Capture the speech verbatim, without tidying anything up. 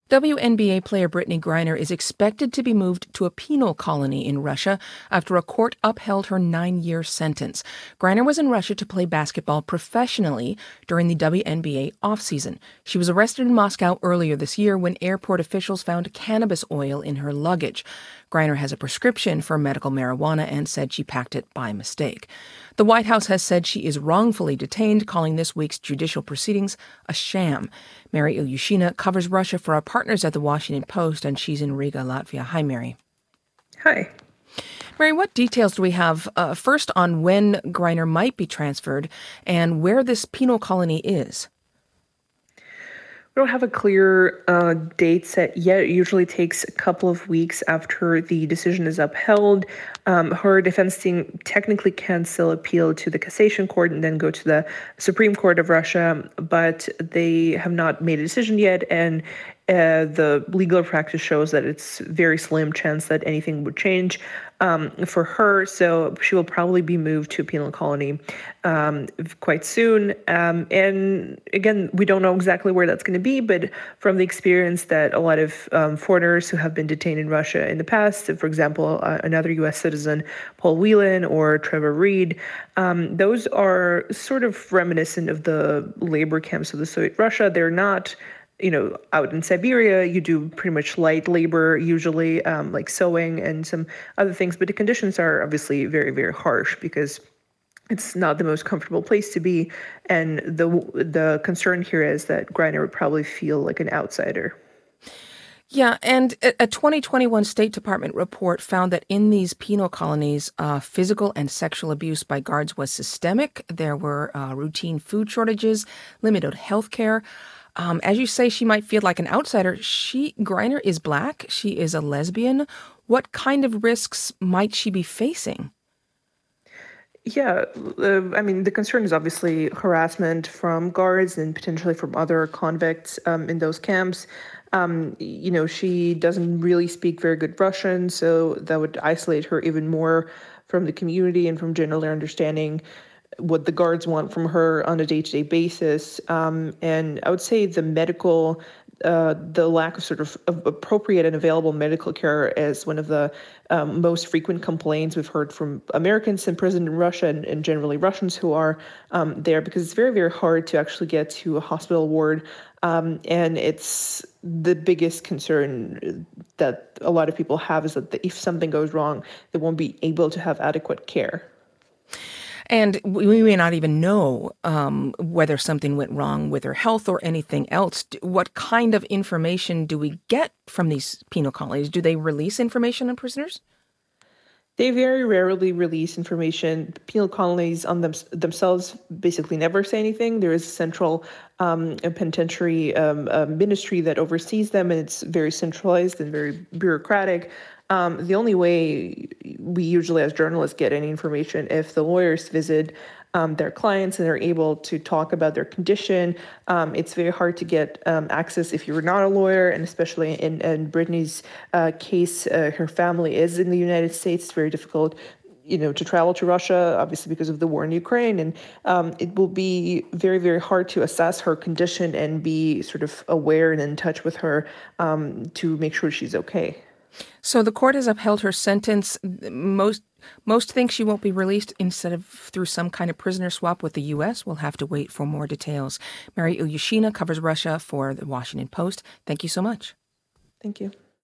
W N B A player Brittney Griner is expected to be moved to a penal colony in Russia after a court upheld her nine-year sentence. Griner was in Russia to play basketball professionally during the W N B A offseason. She was arrested in Moscow earlier this year when airport officials found cannabis oil in her luggage. Griner has a prescription for medical marijuana and said she packed it by mistake. The White House has said she is wrongfully detained, calling this week's judicial proceedings a sham. Mary Ilyushina covers Russia for our partners at The Washington Post, and she's in Riga, Latvia. Hi, Mary. Hi. Mary, what details do we have uh, first on when Griner might be transferred and where this penal colony is? We don't have a clear uh, date set yet. It usually takes a couple of weeks after the decision is upheld. Um, her defense team technically can still appeal to the Cassation Court and then go to the Supreme Court of Russia, but they have not made a decision yet, and uh, the legal practice shows that it's very slim chance that anything would change um, for her, so she will probably be moved to a penal colony um, quite soon. Um, and again, we don't know exactly where that's going to be, but from the experience that a lot of um, foreigners who have been detained in Russia in the past, for example, uh, another U S citizen, Paul Whelan or Trevor Reed, um, those are sort of reminiscent of the labor camps of the Soviet Russia. They're not, you know, out in Siberia, you do pretty much light labor, usually um, like sewing and some other things. But the conditions are obviously very, very harsh because it's not the most comfortable place to be. And the the concern here is that Griner would probably feel like an outsider. Yeah, and a twenty twenty-one State Department report found that in these penal colonies, uh, physical and sexual abuse by guards was systemic. There were uh, routine food shortages, limited health care. Um, as you say, she might feel like an outsider. She, Griner is Black. She is a lesbian. What kind of risks might she be facing? Yeah, uh, I mean, the concern is obviously harassment from guards and potentially from other convicts um, in those camps. Um, you know, she doesn't really speak very good Russian, so that would isolate her even more from the community and from generally understanding what the guards want from her on a day-to-day basis. Um, and I would say the medical, uh, the lack of sort of, of appropriate and available medical care is one of the um, most frequent complaints we've heard from Americans in prison in Russia and, and generally Russians who are um, there, because it's very, very hard to actually get to a hospital ward. Um, and it's the biggest concern that a lot of people have is that if something goes wrong, they won't be able to have adequate care. And we may not even know um, whether something went wrong with her health or anything else. What kind of information do we get from these penal colonies? Do they release information on prisoners? They very rarely release information. Penal colonies on them, themselves basically never say anything. There is a central um, penitentiary um, uh, ministry that oversees them, and it's very centralized and very bureaucratic. Um, the only way we usually as journalists get any information if the lawyers visit um, their clients and they're able to talk about their condition. Um, it's very hard to get um, access if you're not a lawyer, and especially in, in Brittney's uh, case, uh, her family is in the United States. It's very difficult, you know, to travel to Russia, obviously because of the war in Ukraine. And um, it will be very, very hard to assess her condition and be sort of aware and in touch with her um, to make sure she's okay. So the court has upheld her sentence. Most most think she won't be released instead of through some kind of prisoner swap with the U S. We'll have to wait for more details. Mary Ilyushina covers Russia for The Washington Post. Thank you so much. Thank you.